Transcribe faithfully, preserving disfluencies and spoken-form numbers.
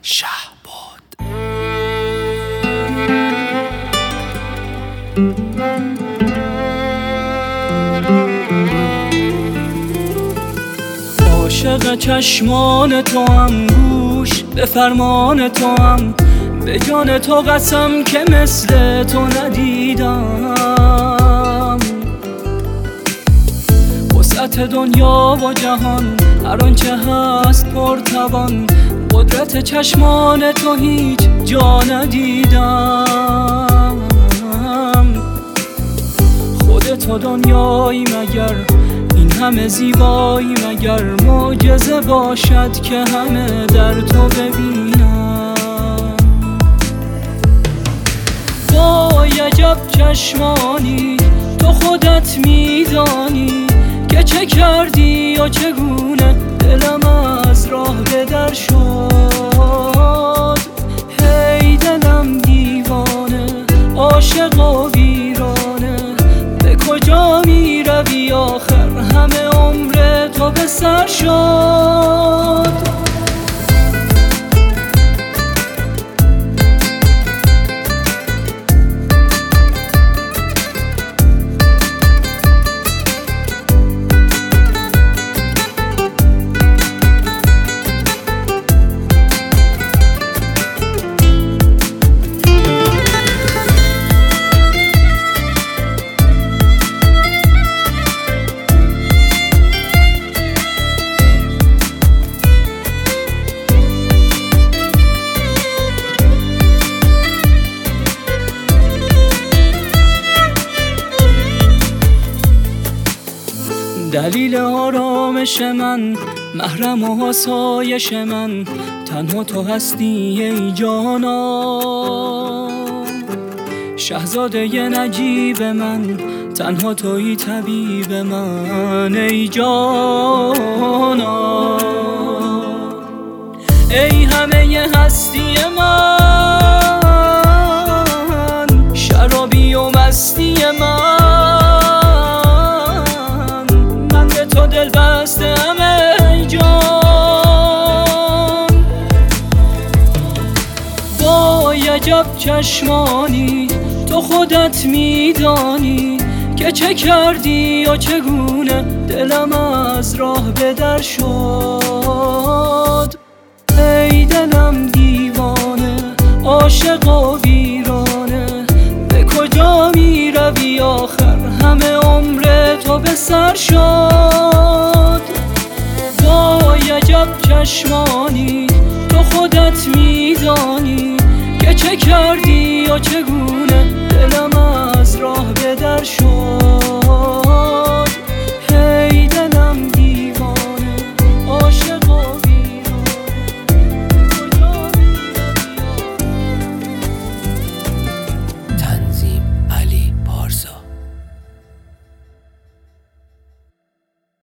شهباد. عاشق چشمان تو هم، گوش به فرمان تو هم، به جان تو قسم که مثل تو ندیدم. وسعت دنیا و جهان هر آنچه هست پرتوان، قدرت چشمان تو هیچ جا ندیدم. خودت دنیایی مگر این همه زیبایی، مگر معجزه باشد که همه در تو ببینم. وای عجب چشمانی تو خودت میدانی که چه کردی و چگونه دلم از راه به در شد. هی دلم دیوانه، عاشق و ویرانه، به کجا می روی آخر همه عمر تو به سر شد. دلیل آرامش من، محرم و آسایش من، تنها تو هستی ای جانا. شهزاده نجیب من، تنها تویی طبیب من ای جانا. ای همه هستی من، شرابی و مستی من، دل بسته ام ای جان. وای عجب چشمانی تو خودت میدانی که چه کردی و چگونه دلم از راه به در شد. ای دلم دیوانه، عاشق و ویرانه، به کجا می روی آخر همه عمر تو به سر شد. وای عجب چشمانی تو خودت میدانی که چه کردی و چگونه دلم